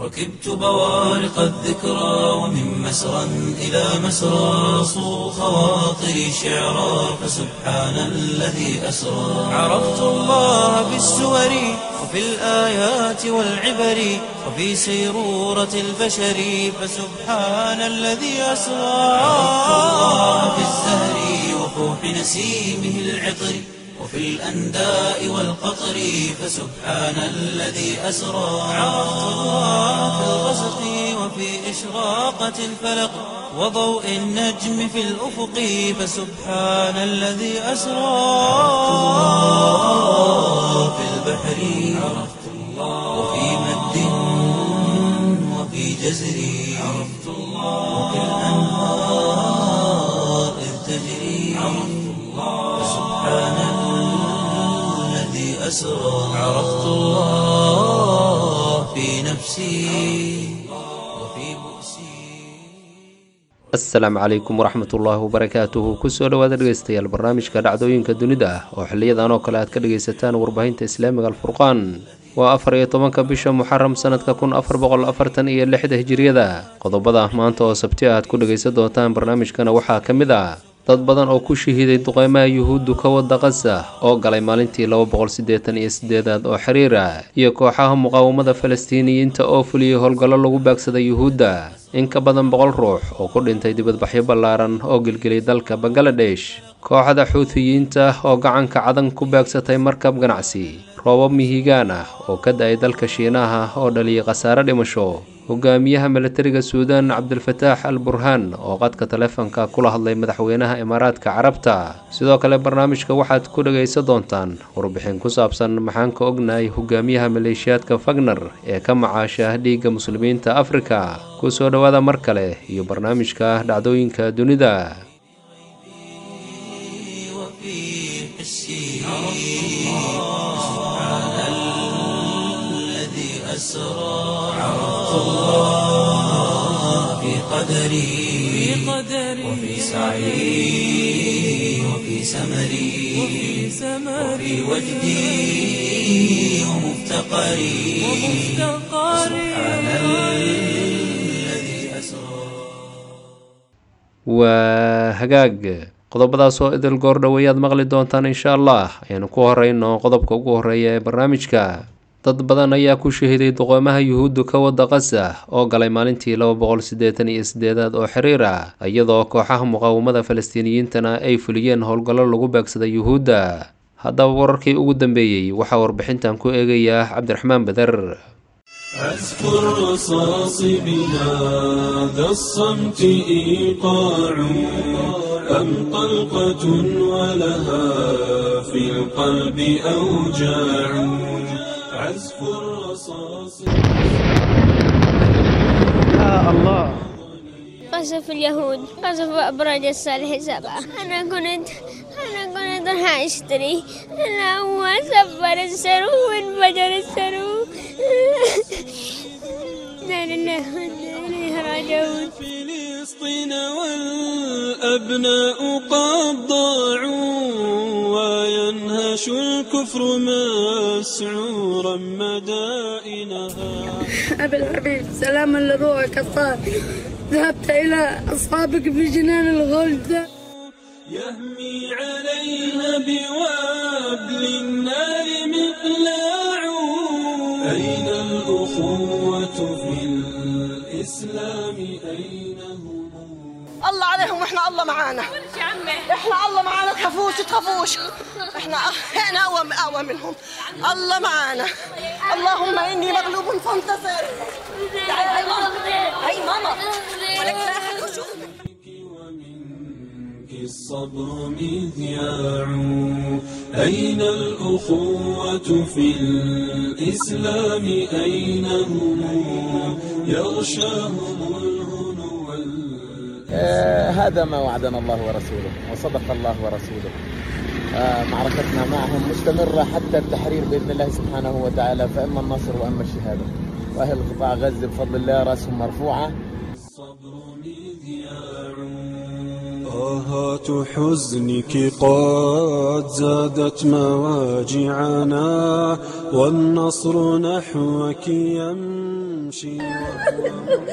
ركبت بوارق الذكرى ومن مسرى إلى مسرى صو خواطري شعرا فسبحان الذي أسرى عرفت الله بالسور وفي الآيات والعبر وفي سيرورة البشر فسبحان الذي أسرى عرفت الله بالزهر وفوح نسيمه العطر وفي الأنداء والقطر فسبحان الذي أسرى عرفت الله في الغسق وفي إشراقة الفلق وضوء النجم في الأفق فسبحان الذي أسرى في البحر عرفت الله وفي مد وفي جزر عرفت الله وفي الأنهار إذ تجري عرفت الله فسبحان الذي أسرى عرفت الله في نفسي وفي بؤسي. asalaamu calaykum waraxmatullaahi wabarakaatuhu kusoo dhawaada dhegeystayaal barnaamijka dhacdooyinka dunida ah oo xiliyadan oo kale aad ka dhegaysataan warbaahinta islaamiga alfurqaan. waa 14 bisha muxaram sanadka 1446 hijriyada. qodobada maanta oo sabti ah aad ku dhegaysan doontaan barnaamijkana waxaa ka mid ah dad badan oo ku shahiiday duqeymaha yuhuuddu ka wada Gaza oo galay maalintii 288 oo xiriira iyo kooxaha muqaawamada Falastiiniyiinta oo fuliyay howlgallo lagu baagsaday yuhuudda. in ka badan 100 ruux oo ku dhintay dibadbaxyo ballaaran oo gilgilay dalka Bangladesh. kooxda Xuuthiyiinta oo gacanka cadan ku baagsatay markab ganacsi. roobab mihigaan ah oo ka da'ay dalka Shiinaha oo dhaliyay khasaare dhimasho. hogaamiyaha militariga Suudaan Cabdulfataax al-Burhaan oo qadka taleefanka kula hadlay madaxweynaha Imaaraadka Carabta. sidoo kale barnaamijka waxaad ku dhagaysan doontaan warbixin ku saabsan maxaan ka ognahay hogaamiyaha maleeshiyaadka Wagner ee ka macaasha dhiigga muslimiinta Afrika. ku soo dhawaada mar kale iyo barnaamijka dhacdooyinka dunida. عرفت الله في قدري وفي سعي وفي سمري وفي وجدي ومفتقري سبحان الذي أسرى. وهجاج qodobadaas oo idil goor dhaweeyaad maqli doontaan insha Allah. aynu ku horeyno qodobka ugu horeeya ee barnaamijka. dad badan ayaa ku shahiiday duqeymaha yuhuuddu ka wada Gaza oo galay maalintii 288 oo xiriira iyadoo kooxaha muqaawamada Falastiiniyiintana ay fuliyeen howlgallo lagu baagsaday yuhuudda. haddaba wararkii ugu dambeeyay waxaa warbixintan ku eegaya Cabdiraxmaan Badar. أذكر رصاص بهذا الصمت إيقاع أم طلقة ولها في القلب أوجاع عزف الرصاص يا الله. قصف اليهود قصف أبراج الصالح 7. أنا كنت راح أشتري أنا هو سفر السرو وانفجر السرو. لا لله وإنا إليه راجعون. فلسطين والأبناء قد ضاعوا وينهش الكفر مسعورا مدائنها. أبي الحبيب سلاما لروحك الطاهر ذهبت إلى أصحابك في جنان الغلد. يهمي عليها بوابل النار مقلاع أين الأخوة في الإسلام أين هم؟ الله عليهم واحنا الله معانا. احنا الله معانا تخافوش احنا اقوى منهم. الله معانا. اللهم اني مغلوب فانتصر. هاي ماما ولك لا أحد يشوفك. ومنك الصبر مذياع أين الأخوة في الإسلام أين هم يغشاهم الهنو هذا ما وعدنا الله ورسوله وصدق الله ورسوله. معركتنا معهم مستمرة حتى التحرير بإذن الله سبحانه وتعالى. فإما النصر وإما الشهادة. وأهل قطاع غزة بفضل الله رأسهم مرفوعة. الصبر مذياع آهات حزنك قد زادت مواجعنا والنصر نحوك يمنى يمشي وهو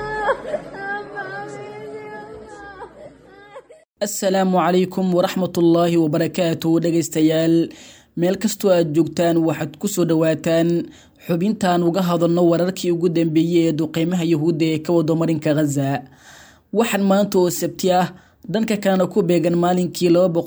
السلام عليكم ورحمة الله وبركاته dhageystayaal meel kastoo aad joogtaan waxaad ku soo dhawaataan xubintan uga hadalno wararkii ugu dambeeyay ee duqeymaha Yahuudda ee ka wada marinka Gaza waxaan maanta oo Sabti ah dhanka kalena ku beegan maalinkii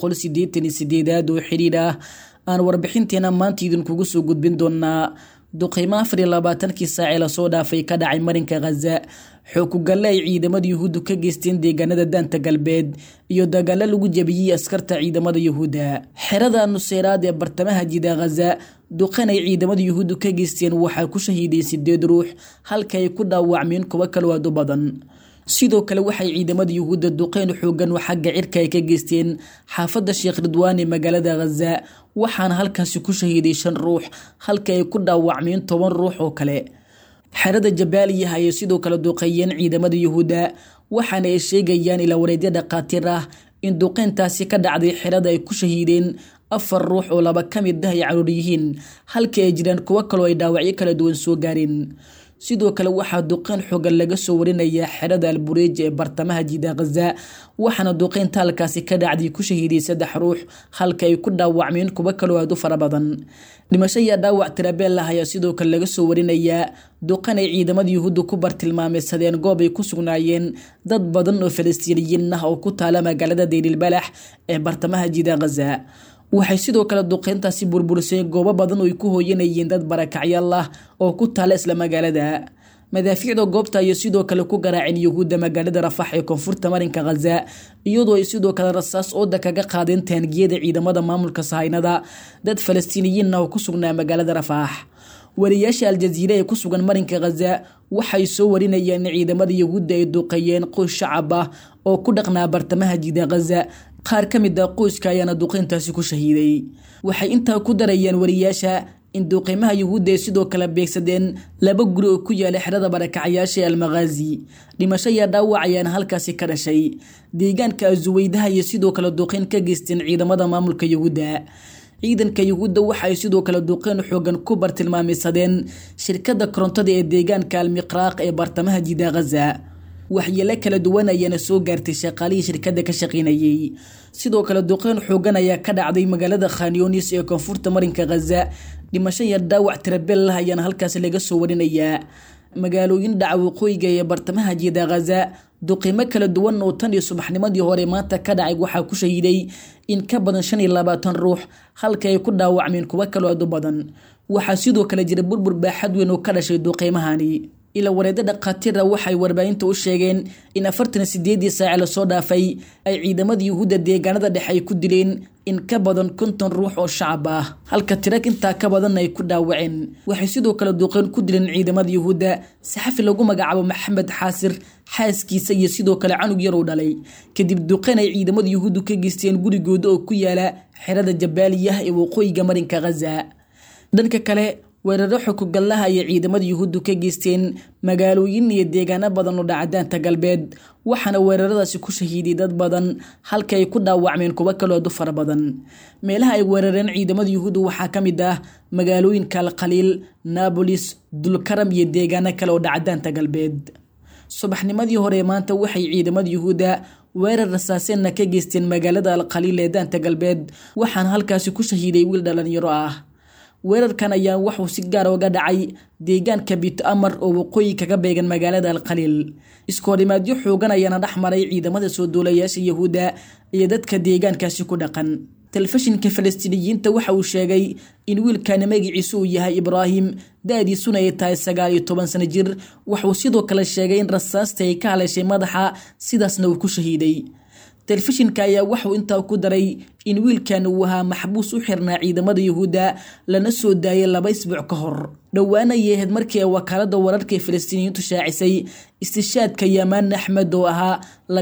288 oo xiriir ah aan warbixinteena maanta idinkugu soo gudbin doonaa duqeymaha 24 saac la soo dhaafay ka dhacay marinka Gaza xukugalle ay ciidamada Yahuuddu ka geysteen deegaanada daanta galbeed iyo dagaalo lagu jabiyay askarta ciidamada Yahuudda xerada Nusayraad ee bartamaha jida Gaza duqeyn ay ciidamada Yahuuddu ka geysteen waxa ku shahiiday 8 ruux halka ay ku dhaawacmeen kuwa kale oo badan sidoo kale waxay ciidamada Yahuudda duqeyn xoogan oo xagga cirka ay ka geysteen xaafadda Sheekh Ridwaan ee magaalada Gaza waxaana halkaas ku shahiiday 5 ruux halka ay ku dhaawacmeen 10 ruux oo kale xerada Jabaaliya ay sidoo kale duqeeyeen ciidamada Yahuudda waxaana ay sheegayaan ila wareedyo dhaqaatiir ah in duqeyntaasi ka dhacday xerada ay ku shahiideen 4 ruux oo laba kamid ah ay caruur yihiin halka ay jiraan kuwa kale oo ay dhaawacyo kala duwan soo gaareen sidoo kale waxa duqeyn xooggan laga soo warinayaa xerada Al-Bureej ee bartamaha jida Gaza waxaana duqeynta halkaasi ka dhacday ku shahiiday 3 ruux halka ay ku dhaawacmeen kuwa kale oo aad u fara badan dhimasho iyo dhaawac tirabeel ah ayaa sidoo kale laga soo warinayaa duqeyn ay ciidamada Yahuuddu ku bartilmaameedsadeen goob ay ku sugnaayeen dad badan oo Falastiiniyiin ah oo ku taala magaalada Deir el-Balax ee bartamaha jida Gaza waxay sidoo kale duqeyntaasi burburisay goobo badan oo ay ku hooyanayeen dad barakacyaal ah oo ku taala isla magaalada madaafiicda goobta iyo sidoo kale ku garaaceen Yahuudda magaalada Rafah ee koonfurta marinka Gaza iyadoo ay sidoo kale rasaas oo kaga qaadeen taangiyada ciidamada maamulka Sahaynada dad Falastiiniyiin ah oo ku sugnaa magaalada Rafah wariyaasha Al Jazeera ee ku sugan marinka Gaza waxay soo warinayaan ciidamada Yahuudda ay duqeeyeen qoys shacab ah oo ku dhaqnaa bartamaha jida Gaza qaar kamid ah qoyska ayaana duqeyntaasi ku shahiiday waxay intaa ku darayaan wariyaasha in duqeymaha Yahuudda ay sidoo kale beegsadeen 2 guri oo ku yaala xerada barakacyaasha Al-Maghazi dhimasho iyo dhaawac ayaana halkaasi ka dhashay deegaanka Zuwaydaha iyo sidoo kale duqeyn ka geysteen ciidamada maamulka Yahuudda ciidanka Yahuudda waxay sidoo kale duqeyn xoogan ku bartilmaameedsadeen shirkadda korontada ee deegaanka Al-Miqraaq ee bartamaha jida Gaza waxyeelo kala duwan ayana soo gaartay shaqaalihii shirkadda ka shaqeynayay sidoo kale duqeyn xoogan ayaa ka dhacday magaalada Khan Younis ee koonfurta marinka Gaza dhimasho iyo dhaawac tirabeel ah ayaana halkaas laga soo warinayaa magaalooyin dhaca waqooyiga ee bartamaha jida Gaza duqeymo kala duwan oo tan iyo subaxnimadii hore maanta ka dhacay waxa ku shahiiday in ka badan 25 ruux halka ay ku dhaawacmeen kuwa kale oo badan waxa sidoo kale jira burbur baaxad weyn oo ka dhashay duqeymahani ila wareedda dhaqaatiir waxay warbaahinta u sheegeen in 48 saac la soo dhaafay ay ciidamada Yahuudda deegaanada dhexe ay ku dileen in ka badan 50 ruux oo shacab ah halka tirag inta ka badan ay ku dhaawaceen waxay sidoo kale duqeyn ku dileen ciidamada Yahuudda saxafi lagu magacaabo Maxamed Xaasir xaaskiisa iyo sidoo kale canug yar oo dhalay kadib duqeyn ay ciidamada Yahuuddu ka geysteen gurigooda oo ku yaala xerada Jabaaliya ee waqooyiga marinka Gaza dhanka kale weeraro xukugallaha ay ciidamada Yahuuddu ka geysteen magaalooyin iyo deegaano badan oo dhacdaanta galbeed waxaana weeraradaasi ku shahiiday dad badan halka ay ku dhaawacmeen kuwa kale oo fara badan meelaha ay weerareen ciidamada Yahuuddu waxa kamid ah magaalooyinka Al-Khaliil Nablus Dulkaram iyo deegaano kale oo dhacdaanta galbeed subaxnimadii hore maanta waxay ciidamada Yahuudda weerar rasaaseen ka geysteen magaalada Al-Khaliil ee daanta galbeed waxaana halkaas ku shahiiday wiil dhalinyaro ah weerarkan ayaa wuxuu si gaar ah uga dhacay deegaanka Bit Amar oo waqooyi kaga beegan magaalada Al-Khaliil iskoorimaadyo xoogan ayaana dhaxmaray ciidamada soo duulayaasha Yahuudda iyo dadka deegaankaasi ku dhaqan telefishinka Falastiiniyiinta waxa uu sheegay in wiilkan magaciisu uu yahay Ibrahim daadiisuna ay tahay 19 sano jir wuxuu sidoo kale sheegay in rasaasta ay ka haleeshay madaxa sidaasna uu ku shahiiday telefishinka ayaa wuxuu intaa ku daray in wiilkan uu ahaa maxbuus u xirnaa ciidamada Yahuudda lana soo daayay 2 isbuuc ka hor dhawaana yeed markii wakaalada wararka Falastiiniyiintu shaacisay istishaadka Yaman Ahmed oo ahaa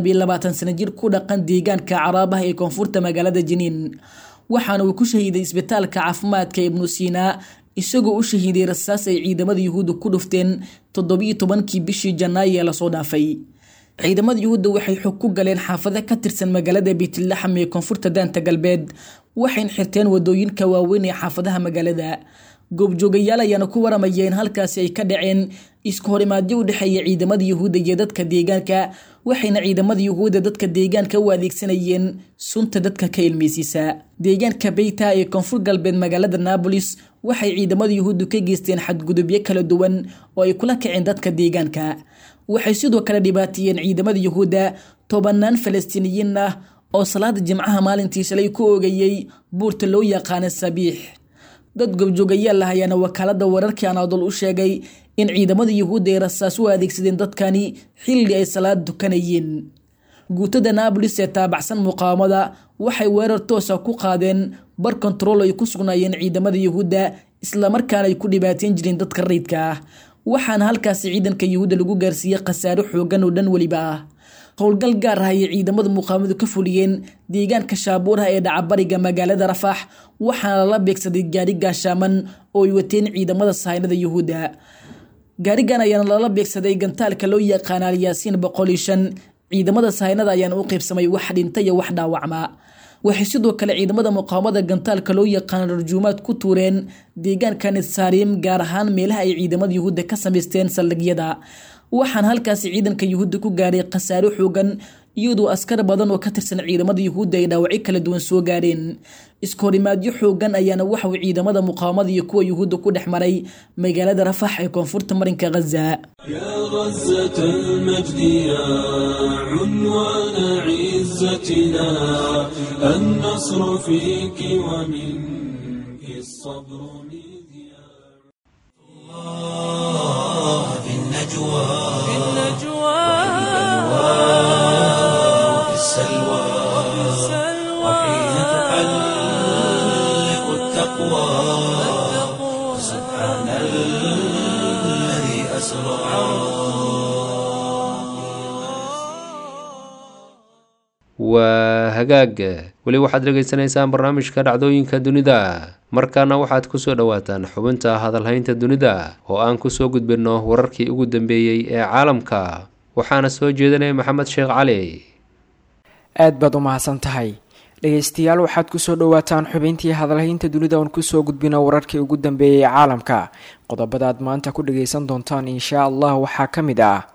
22 sano jir ku dhaqan deegaanka Carabaha ee koonfurta magaalada Jiniin waxaana uu ku shahiiday isbitaalka caafimaadka Ibn Sina isagoo u shahiiday rasaas ay ciidamada Yahuudda ku dhufteen 17kii bishii Janaayo ee la soo dhaafay ciidamada Yahuudda waxay xog ku galeen xaafado ka tirsan magaalada Beytlahem ee koonfurta daanta galbeed waxay xirteen wadooyinka waaweyn ee xaafadaha magaalada goobjoogayaal ayaana ku waramayeen halkaas ay ka dhaceen isku horimaadyo u dhexeeya ciidamada yuhuudda iyo dadka deegaanka waxayna ciidamada yuhuudda dadka deegaanka u adeegsanayeen sunta dadka ka ilmeysiisa. deegaanka Beyta ee koonfur galbeed magaalada Nablus waxay ciidamada yuhuuddu ka geysteen xadgudubyo kala duwan oo ay kula kaceen dadka deegaanka. waxay sidoo kale dhibaateeyeen ciidamada yuhuudda tobanaan Falastiiniyiin ah oo salaada Jimcaha maalintii shalay ku oogayay buurta loo yaqaan Sabiix. dad gobjoogayaal lahayaana wakaalada wararka Anadolu u sheegay in ciidamada yuhuudda ay rasaas u adeegsadeen dadkani xilli ay salaad dukanayeen. guutada Nablus ee taabacsan muqaawamada waxay weerar toos ah ku qaadeen bar control ay ku sugnaayeen ciidamada yuhuudda isla markaana ay ku dhibaateen jireen dadka rayidka ah. waxaana halkaas ciidanka yuhuudda lagu gaarsiiyay khasaaro xoogan oo dhan waliba ah. howlgal gaar ah ay ciidamada muqaawamadu ka fuliyeen deegaanka Shaabuuraha ee dhacbariga magaalada Rafax waxaana la beegsaday gaari gaashaaman oo ay wateen ciidamada sahaynada yuhuudda. gaarigan ayaana lala beegsaday gantaalka loo yaqaan Al-Yaasiin 105. ciidamada sahaynada ayaana u qaybsamay wax dhintay iyo wax dhaawacma. waxay sidoo kale ciidamada muqaawamada gantaalka loo yaqaan Rarjumaad ku tuureen deegaanka Nitsaarim gaar ahaan meelaha ay ciidamada yuhuudda ka sameysteen saldhigyada. waxaan halkaas ciidanka yuhuudda ku gaaray khasaaro xoogan iyadoo askar badan oo ka tirsan ciidamada yuhuudda ay dhaawacyo kala duwan soo gaareen. isku horimaadyo xoogan ayaana waxa uu ciidamada muqaawamada iyo kuwa yuhuudda ku dhex maray magaalada Rafax ee koonfurta marinka Gaza. يا غزة المجد يا عنوان عزتنا النصر فيك ومنك الصبر مذياع. الله في النجوى وفي السلوى وحين تحلق التقوى سبحان الذي أسرى. waa hagaag weli waxaad dhegaysanaysaan barnaamijka dhacdooyinka dunida. markaana waxaad kusoo dhawaataan xubinta hadalhaynta dunida oo aan kusoo gudbino wararkii ugu dambeeyey ee caalamka. waxaana soo jeedinaya maxamed sheekh cali. aad baad u mahadsan tahay dhegaystayaal. waxaad kusoo dhawaataan xubintii hadalhaynta dunida oon kusoo gudbino wararkii ugu dambeeyey ee caalamka. qodobada aad maanta ku dhagaysan doontaan insha allah waxaa ka mid ah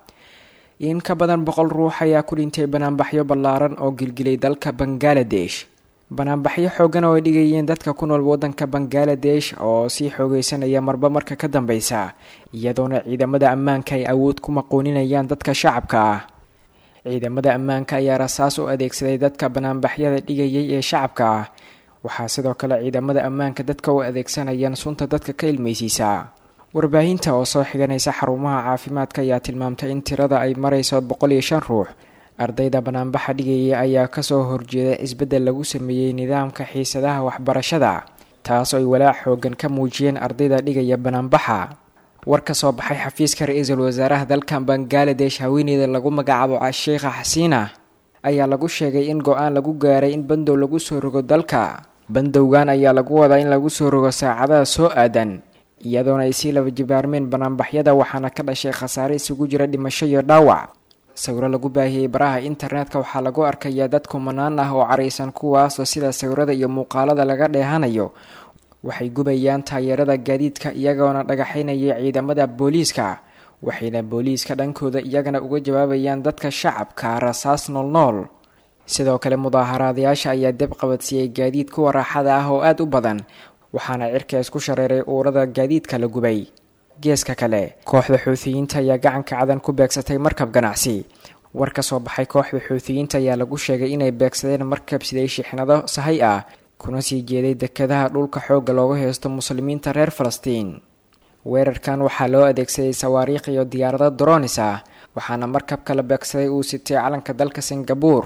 in ka badan 100 ruux ayaa ku dhintay banaanbaxyo ballaaran oo gilgilay dalka Bangladesh. banaanbaxyo xoogan oo ay dhigayeen dadka ku nool wadanka Bangladesh oo sii xoogeysanaya marba marka ka dambeysa iyadoona ciidamada ammaanka ay awood ku maqooninayaan dadka shacabka ah. ciidamada ammaanka ayaa rasaas u adeegsaday dadka banaanbaxyada dhigayay ee shacabka ah. waxaa sidoo kale ciidamada ammaanka dadka u adeegsanayaan sunta dadka ka ilmeysiisa. warbaahinta oo soo xiganaysa xarumaha caafimaadka ayaa tilmaamtay in tirada ay marayso 105 ruux. ardayda banaanbaxa dhigaya ayaa kasoo horjeeda isbeddel lagu sameeyey nidaamka xiisadaha waxbarashada taas oo ay walaac xoogan ka muujiyeen ardayda dhigaya banaanbaxa. war ka soo baxay xafiiska ra'iisul wasaaraha dalka Bangladesh haweeneyda lagu magacaabo Sheikha Hasiina ayaa lagu sheegay in go'aan lagu gaaray in bandow lagu soo rogo dalka. bandowgan ayaa lagu wadaa in lagu soo rogo saacadaha soo aadan iyadoona ay sii laba jibaarmeen banaanbaxyada waxaana ka dhashay khasaare isugu jira dhimasho iyo dhaawac. sawiro lagu baahiyey baraha internetka waxaa lagu arkayaa dad kumanaan ah oo caraysan kuwaasoo sida sawirada iyo muuqaalada laga dheehanayo waxay gubayaan taageerada gaadiidka iyagoona dhagaxaynaya ciidamada booliiska. waxayna booliiska dhankooda iyagana uga jawaabayaan dadka shacabka rasaas noolnool. sidoo kale mudaaharaadayaasha ayaa dab qabadsiiyey gaadiid kuwa raaxada ah oo aad u badan waxaana cirka isku shareeray uurada gaadiidka la gubay. geeska kale kooxda xuutiyiinta ayaa gacanka cadan ku beegsatay markab ganacsi. war ka soo baxay kooxda xuutiyiinta ayaa lagu sheegay inay beegsadeen markab siday shixnado sahay ah kuna sii jeeday dekedaha dhulka xooga looga heysto muslimiinta reer Falastiin. weerarkan waxaa loo adeegsaday sawaariikh iyo diyaarado drones ah waxaana markabka la beegsaday uu sitay calanka dalka Singapore.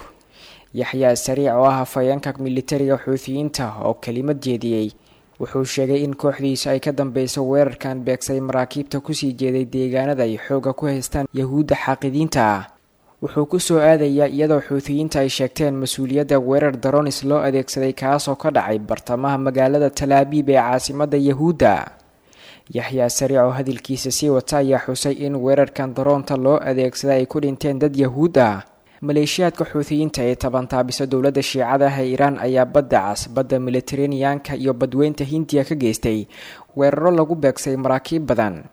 Yaxya Sariic oo ah hafayeenka militariga xuutiyiinta oo kelimad jeediyey wuxuu sheegay in kooxdiisa ay ka dambeyso weerarkan beegsay maraakiibta kusii jeeday deegaanada ay xooga ku haystaan yahuudda xaaqidiinta ah. wuxuu ku soo aadayaa iyadoo xuutiyiinta ay sheegteen mas-uuliyadda weerar drones loo adeegsaday kaasoo ka dhacay bartamaha magaalada Tel Aviv ee caasimadda yahuudda. Yaxya Sariic oo hadalkiisa sii wata ayaa xusay in weerarkan droonta loo adeegsaday ay ku dhinteen dad yahuud ah. maleeshiyaadka xuutiyiinta ee tabantaabisa dowladda shiicada ah ee Iiraan ayaa badda cas, badda Mediterranean-ka iyo badweynta Hindiya ka geystay weeraro lagu beegsay maraakiib badan.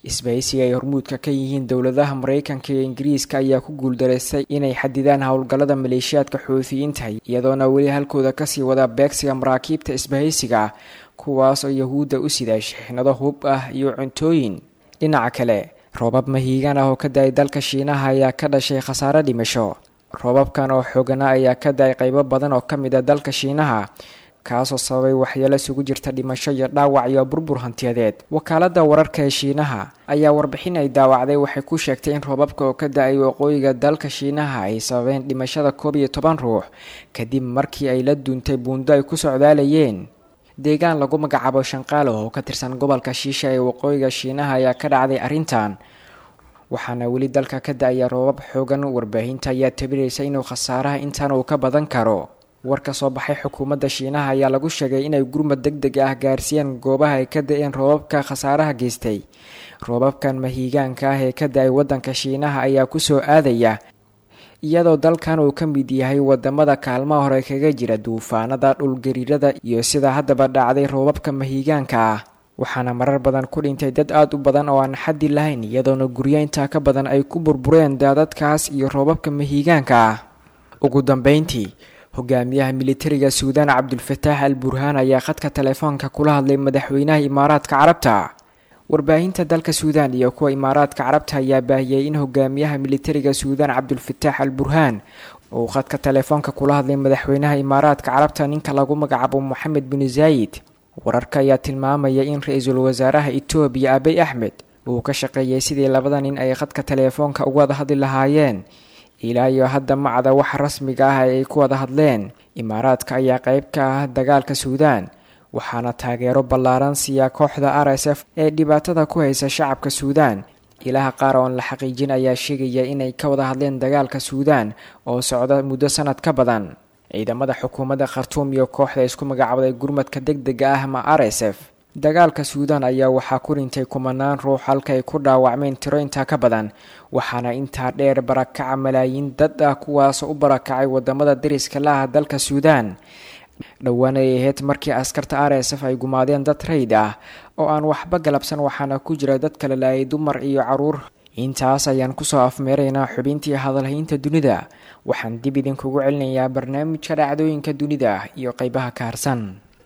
isbahaysiga ay hormuudka ka yihiin dowladaha mareykanka iyo ingiriiska ayaa ku guuldareystay inay xadidaan howlgallada maleeshiyaadka xuutiyiinta iyadoona weli halkooda kasii wada beegsiga maraakiibta isbahaysiga kuwaas oo yahuudda u sida shixnado hub ah iyo cuntooyin. dhinaca kale roobab mahiigaan ah oo ka da-ay dalka shiinaha ayaa ka dhashay khasaare dhimasho. roobabkan oo xoogana ayaa ka da-ay qaybo badan oo ka mid a dalka shiinaha kaasoo sababay waxyeelo isugu jirta dhimasho iyo dhaawac iyo burbur hantiyadeed. wakaalada wararka ee shiinaha ayaa warbixin ay daawacday waxay ku sheegtay in roobabka oo ka da-ay waqooyiga dalka shiinaha ay sababeen dhimashada 11 ruux kadib markii ay la duuntay buundo ay ku socdaalayeen. deegaan lagu magacaabo shanqaalo oo ka tirsan gobolka shiisha ee waqooyiga shiinaha ayaa ka dhacday arrintan, waxaana weli dalka ka da-aya roobab xoogan. warbaahinta ayaa tabinaysa inuu khasaaraha intaan uu ka badan karo. war ka soo baxay xukuumadda shiinaha ayaa lagu sheegay inay gurmad degdeg ah gaarsiiyeen goobaha ay ka da-een roobabka khasaaraha geystay. roobabkan mahiigaanka ah ee ka da-ay waddanka shiinaha ayaa kusoo aadaya iyadoo dalkan uu ka mid yahay wadamada kaalmaha hore kaga jira duufaanada, dhulgariirada iyo sida haddaba dhacday roobabka mahiigaanka ah. waxaana marar badan ku dhintay dad aada u badan oo aan xaddi lahayn iyadoona guryo intaa ka badan ay ku burbureen daadadkaas iyo roobabka mahiigaanka ah. ugu dambeyntii hogaamiyaha militariga suudaan cabdulfataax al burhaan ayaa khadka telefoonka kula hadlay madaxweynaha imaaraadka carabta. warbaahinta dalka suudaan iyo kuwa imaaraadka carabta ayaa baahiyey in hogaamiyaha militariga suudaan cabdulfataax al burhaan uu khadka telefoonka kula hadlay madaxweynaha imaaraadka carabta ninka lagu magacaabo moxamed bin zaayid. wararka ayaa tilmaamaya in ra-iisul wasaaraha etoobiya abiy axmed uu ka shaqeeyay sidii labada nin ay khadka telefoonka uga wada hadli lahaayeen. ilaa iyo hadda macda waxa rasmiga ah ay ku wada hadleen. imaaraadka ayaa qayb ka ah dagaalka suudaan waxaana taageero ballaaran siiya kooxda RSF ee dhibaatada ku haysa shacabka suudaan. ilaha qaar oon la xaqiijin ayaa sheegaya inay ka wada hadleen dagaalka suudaan oo socda muddo sanad ka badan. ciidamada xukuumadda khartuum iyo kooxda isku magacaabday gurmadka degdega ah ma RSF. dagaalka suudaan ayaa waxaa ku dhintay kumanaan ruux halka ay ku dhaawacmeen tiro intaa ka badan, waxaana intaa dheer barakaca malaayiin dad ah kuwaasoo u barakacay wadamada dariska la ah dalka suudaan. dhowaan ay ahayd markii askarta RSF ay gumaadeen dad rayd ah oo aan waxba galabsan, waxaana ku jira dad kala laayay dumar iyo caruur. intaas ayaan kusoo afmeeraynaa xubintii hadalhaynta dunida. waxaan dib idinkugu celinayaa barnaamijka dhacdooyinka dunida iyo qaybaha ka harsan.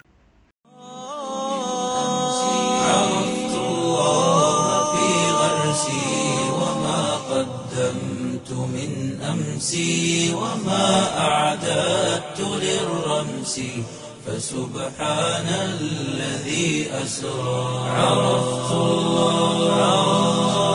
من أمسي وما أعددت للرمس فسبحان الذي أسرى عرفت الله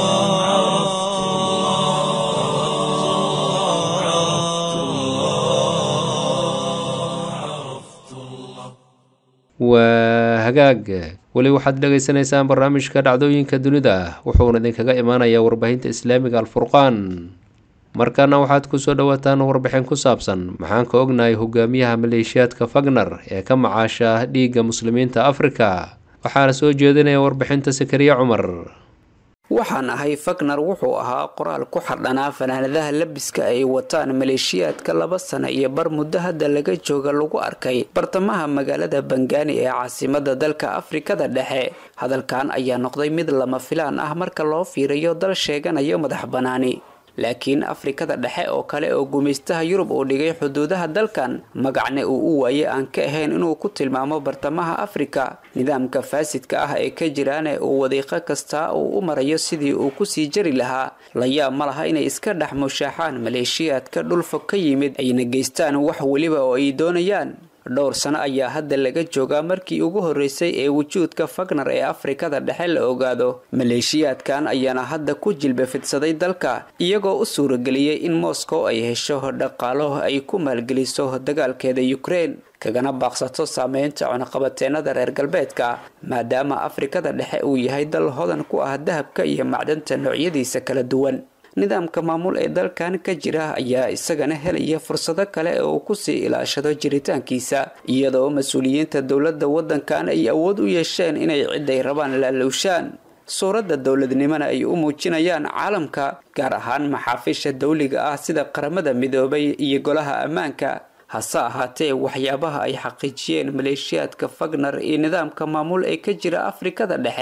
waa hagaag weli waxaad dhagaysanaysaan barnaamijka dhacdooyinka dunida wuxuuna idinkaga imaanayaa warbaahinta islaamiga alfurqaan. markaana waxaad kusoo dhawaataan warbixin ku saabsan maxaan ka ognahay hogaamiyaha maleeshiyaadka fagner ee ka macaasha dhiigga muslimiinta afrika. waxaana soo jeedinaya warbixinta sakariya cumar. waxaan ahay fagner wuxuu ahaa qoraal ku xardhanaa fanaanadaha labiska ay wataan maleeshiyaadka 2 sano iyo bar muddo hadda laga jooga lagu arkay bartamaha magaalada bangaani ee caasimada dalka afrikada dhexe. hadalkan ayaa noqday mid lama filaan ah marka loo fiiriyo dal sheeganayo madax banaani, laakiin afrikada dhexe oo kale oo gumaystaha yurub uu dhigay xuduudaha dalkan magacne uu u waayay aan ka ahayn inuu ku tilmaamo bartamaha afrika. nidaamka faasidka ah ee ka jiraane uu wadiiqo kasta uu u marayo sidii uu kusii jari lahaa. la yaab ma laha inay iska dhex mushaaxaan maleeshiyaadka dhulfog ka yimid ayna geystaan wax weliba oo ay doonayaan. dhowr sano ayaa hadda laga joogaa markii ugu horeysay ee wujuudka fagner ee afrikada dhexe la ogaado. maleeshiyaadkan ayaana hadda ku jilba fidsaday dalka iyagoo u suurageliyay in Moscow ay hesho dhaqaalo ay ku maalgeliso dagaalkeeda Ukraine kagana baaqsato saameynta cunaqabateenada reer galbeedka, maadaama afrikada dhexe uu yahay dal hodan ku ah dahabka iyo macdanta noocyadiisa kala duwan. nidaamka maamul ee dalkan ka jira ayaa isagana helaya fursado kale oo ku sii ilaashado jiritaankiisa, iyadoo mas'uuliyiinta dowladda waddankan ay awood u yeesheen inay ciday rabaan laaluushaan. suuradda dowladnimana ay u muujinayaan caalamka, gaar ahaan maxaafiisha dawliga ah sida qaramada midoobay iyo golaha ammaanka. hase ahaatee waxyaabaha ay xaqiijiyeen maleeshiyaadka fagner iyo nidaamka maamul ee ka jira afrikada dhexe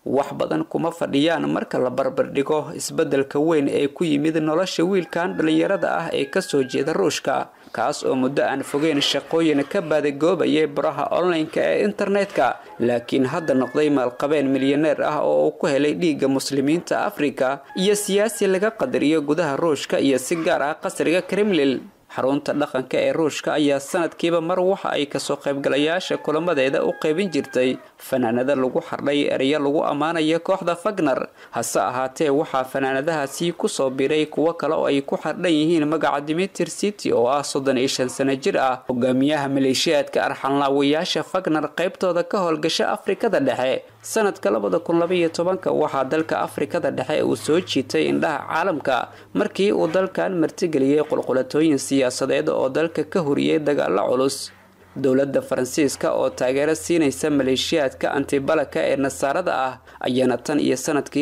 wax badan kuma fadhiyaan marka la barbardhigo isbeddelka weyn ee ku yimid nolosha wiilkan dhalinyarada ah ee kasoo jeeda ruushka kaas oo muddo aan fogeyn shaqooyin ka baadagoobayay baraha online-ka ee internetka laakiin hadda noqday maalqabeen milyaneer ah oo uu ku helay dhiigga muslimiinta afrika iyo siyaasi laga qadariyo gudaha ruushka iyo si gaar ah qasriga Kremlin. xarunta dhaqanka ee ruushka ayaa sanadkiiba mar waxa ay kasoo qaybgalayaasha kulamadeeda u qaybin jirtay fanaanada lagu xardhay erayo lagu ammaanayo kooxda Wagner. hase ahaatee waxaa fanaanadahaasi kusoo biiray kuwo kale oo ay ku xardhan yihiin magaca Dmitry City oo ah 35 sano jir ah hogaamiyaha maleeshiyaadka arxanlaawayaasha Wagner qaybtooda ka howlgasha Afrikada Dhexe. sanadka 2012 waxaa dalka Afrikada Dhexe uu soo jiitay indhaha caalamka markii uu dalkan martigeliyay qulqulatooyin siyaasadeed oo dalka ka horiyay dagaalo culus. dowladda Faransiiska oo taageero siinaysa maleeshiyaadka antibalaka ee nasaarada ah ayaana tan iyo sanadkii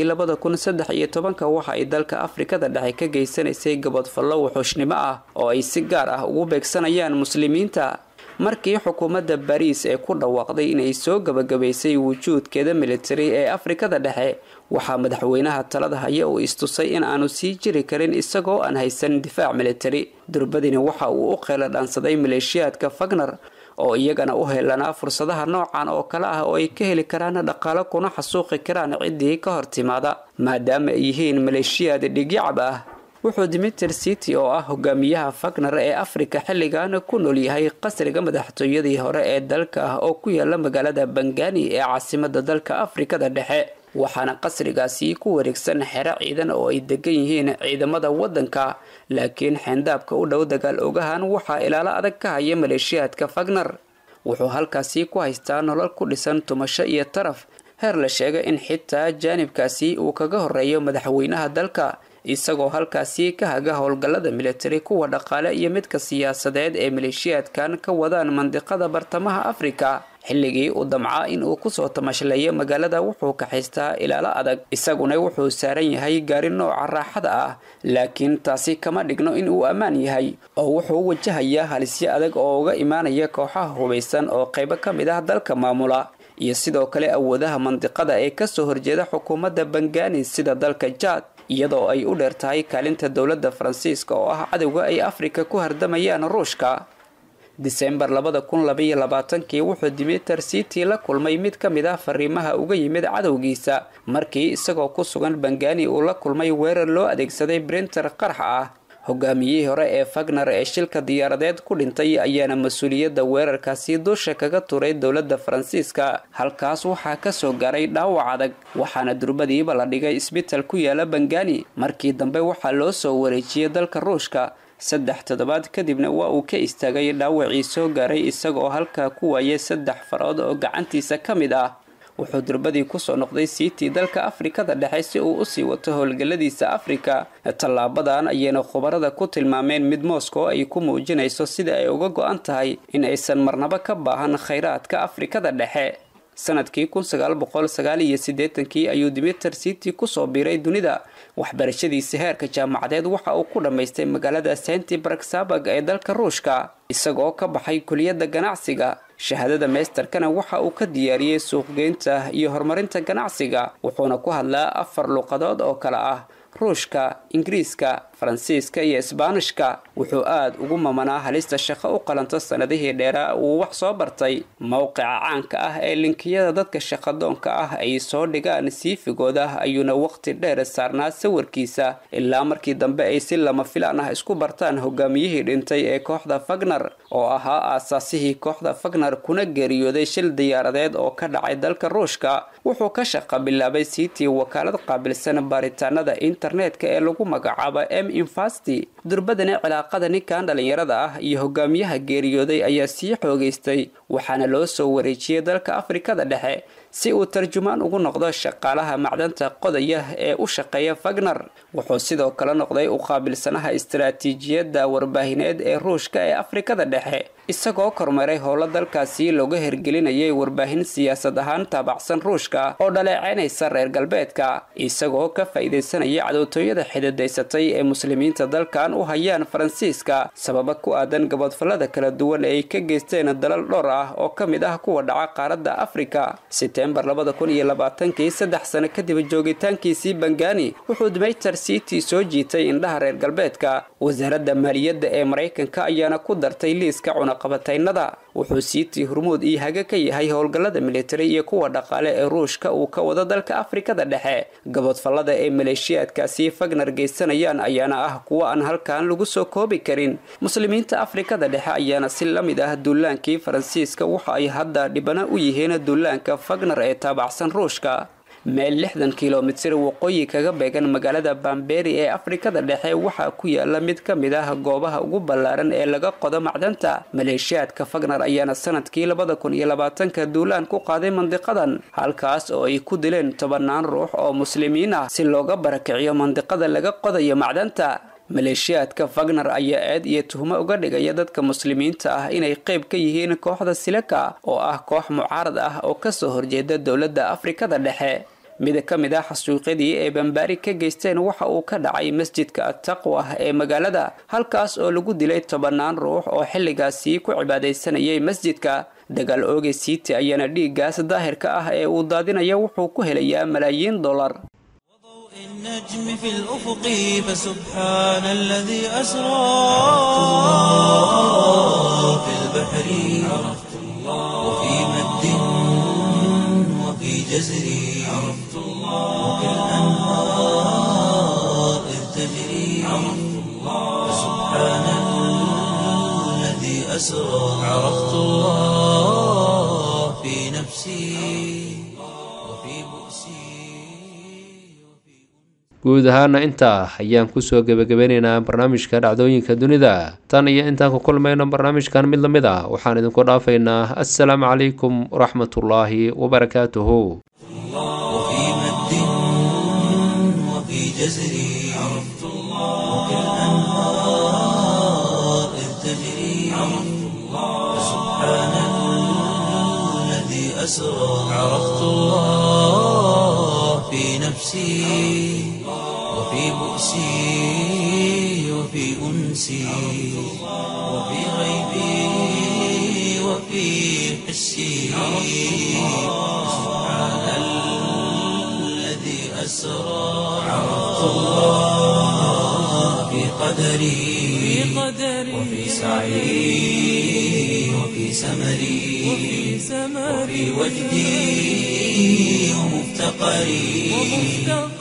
2013 waxa ay dalka Afrikada Dhexe ka geysanaysay gabadfallo wuxuushnimo ah oo ay si gaar ah ugu beegsanayaan muslimiinta. markii xukuumadda Paris ee ku dhawaaqday inay soo gabagabaysay wujuudkeeda military ee Afrikada Dhexe waxaa madaxweynaha talada haya uu istusay in aanu sii jiri karin isagoo aan haysan difaac military. durbadina waxa uu u qeyla dhaansaday maleeshiyaadka Wagner oo iyagana u helanaa fursadaha noocan oo kale ah oo ay ka heli karaan dhaqaale kuna xasuuqi karaan ciddii ka hortimaada maadaama ay yihiin maleeshiyaad dhigyacab ah. wuxuu Dmitry City oo ah hogaamiyaha Wagner ee Afrika xilligan ku nool yahay qasriga madaxtooyadii hore ee dalka oo ku yaala magaalada Bangani ee caasimadda dalka Afrikada Dhexe. waxaana qasrigaasi ku wareegsan xero ciidan oo ay degan yihiin ciidamada wadanka laakiin xeyndaabka u dhow dagaal ogahan waxaa ilaalo adag ka haya maleeshiyaadka Wagner. wuxuu halkaasi ku haystaa nolol ku dhisan tumasho iyo taraf heer la sheegay in xitaa jaanibkaasi uu kaga horeeyo madaxweynaha dalka isagoo halkaasi ka haga howlgallada military kuwa dhaqaale iyo midka siyaasadeed ee maleeshiyaadkan ka wadaan mandiqada bartamaha Afrika. xilligii uu damca in uu kusoo tamashleeyo magaalada wuxuu ka haystaa ilaalo adag isaguna wuxuu saaran yahay gaari nooca raaxada ah laakiin taasi kama dhigno in uu ammaan yahay oo wuxuu wajahayaa halisyo adag oo uga imaanaya kooxaha hubeysan oo qaybo ka mid ah dalka maamula iyo sidoo kale awoodaha mandiqada ee kasoo horjeeda xukuumadda Bangani sida dalka Chad iyadoo ay u dheertahay kaalinta dowladda Faransiiska oo ah cadawga ay Afrika ku hardamayaan Ruushka. December 2022 wuxuu Dmitry City la kulmay mid ka mid ah fariimaha uga yimid cadawgiisa markii isagoo ku sugan Bangani uu la kulmay weerar loo adeegsaday printer qarax ah. hogaamiyihii hore ee Wagner ee shilka diyaaradeed ku dhintay ayaana mas'uuliyadda weerarkaasi dusha kaga tuuray dowladda Faransiiska. halkaas waxaa ka soo gaaray dhaawac adag waxaana durbadiiba la dhigay isbitaal ku yaala Bangani. markii dambe waxaa loo soo wareejiyay dalka Ruushka 3 toddobaad kadibna waa uu ka istaagay dhaawacii soo gaaray isagoo halka ku waayay 3 farood oo gacantiisa ka mid ah. wuxuu durbadii kusoo noqday City dalka Afrikada Dhexe si uu u sii wato howlgalladiisa Afrika. tallaabadan ayayna khubarada ku tilmaameen mid Moscow ay ku muujinayso sida ay uga go'an tahay in aysan marnaba ka baahan kheyraadka Afrikada Dhexe. sanadkii 1989 ayuu Dmitry City kusoo biiray dunida. waxbarashadiisa heerka jaamacadeed waxa uu ku dhameystay magaalada Saint Petersburg ee dalka Ruushka isagoo ka baxay kuliyadda ganacsiga. shahaadada masterkana waxa uu ka diyaariyay suuqgeynta iyo horumarinta ganacsiga wuxuuna ku hadlaa 4 luqadood oo kala ah Ruushka, Ingiriiska, Faransiiska iyo Isbaanishka. wuxuu aad ugu mamanaa halista shaqo u qalanta sanadihii dheeraa uu wax soo bartay. mowqica caanka ah ee linkiyada dadka shaqadoonka ah ay soo dhigaan siifigooda ayuuna waqti dheer saarnaa sawirkiisa ilaa markii dambe ay si lama filaan ah isku bartaan hogaamiyihii dhintay ee kooxda Wagner oo ahaa aasaasihii kooxda Wagner kuna geeriyooday shil diyaaradeed oo ka dhacay dalka Ruushka. wuxuu ka shaqo bilaabay City wakaalad qaabilsan baaritaanada internetka ee lagu magacaabo M-Infasti. durbadana cilaaqada ninkan dhalinyarada ah iyo hogaamiyaha geeriyooday ayaa sii xoogeystay waxaana loo soo wareejiyay dalka Afrikada Dhexe si uu tarjumaan ugu noqdo shaqaalaha macdanta qodaya ee u shaqeeya Wagner. wuxuu sidoo kale noqday u qaabilsanaha istiraatiijiyadda warbaahineed ee Ruushka ee Afrikada Dhexe isagoo kormeeray howlo dalkaasi looga hirgelinayay warbaahin siyaasad ahaan taabacsan ruushka oo dhaleecaynaysa reer galbeedka isagoo ka faa'iidaysanaya cadowtooyada xididaysatay ee muslimiinta dalkan u hayaan Faransiiska sababa ku aadan gabadfalada kala duwan ee ay ka geysteen dalal dhowr ah oo ka mid ah kuwa dhaca qaaradda Afrika. September 2020 saddex sano kadib joogitaankiisii Bangani wuxuu Manchester City soo jiitay indhaha reer galbeedka. wasaaradda maaliyadda ee Mareykanka ayaana ku dartay liiska cunaqabataynada. wuxuu City hormuud iyo haga ka yahay howlgallada military iyo kuwa dhaqaale ee Ruushka uu ka wada dalka Afrikada dhexe. gabadfalada ee maleeshiyaadkaasi Wagner geysanayaan ayaana ah kuwa aan halkaan lagu soo koobi karin. muslimiinta Afrikada dhexe ayaana si la mid ah duulaankii Faransiiska waxa ay hadda dhibana u yihiin duulaanka Wagner ee taabacsan Ruushka. meel 60 kilomitir waqooyi kaga beegan magaalada Bamberi ee Afrikada dhexe waxa ku yaala mid ka mid ah goobaha ugu ballaaran ee laga qodo macdanta. maleeshiyaadka Wagner ayaana sanadkii 2020 duulaan ku qaaday mandiqadan halkaas oo ay ku dileen 10 ruux oo muslimiin ah si looga barakiciyo mandiqada laga qodayo macdanta. maleeshiyaadka Wagner ayaa aad iyo tuhmo uga dhigaya dadka muslimiinta ah inay qayb ka yihiin kooxda Silaka oo ah koox mucaarad ah oo ka soo horjeeda dawladda Afrikada dhexe. mid ka mid ah xasuuqyadii ee Bambari ka geysteen waxa uu ka dhacay masjidka At-Taqwa ee magaalada halkaas oo lagu dilay 10 ruux oo xilligaasi ku cibaadeysanayay masjidka. dagaal ooga City ayaana dhiigaas daahirka ah ee uu daadinaya wuxuu ku helayaa malaayiin dollar. النجم في الأفق فسبحان الذي أسرى في البحر عرفت الله وفي مد وفي جزر عرفت الله وفي الأنهار إذ تجري عرفت الله فسبحان الذي أسرى عرفت الله في نفسي guud ahaana intaa ayaan kusoo gabagabeynaynaa barnaamijka dhacdooyinka dunida. tan iyo intaan ku kulmayno barnaamijkan mid lamid ah waxaan idinku dhaafaynaa assalaamu calaykum waraxmatullaahi wabarakaatuhu. وفي مد وفي جزر عرفت الله وفي الأنهار إذ تجري عرفت الله فسبحان الذي أسرى عرفت الله في نفسي وفي بؤسي وفي أنسي وفي غيبي وفي حسي سبحان الذي أسرى عرفت الله في قدري وفي سعي وفي سمري وفي وجدي ومفتقري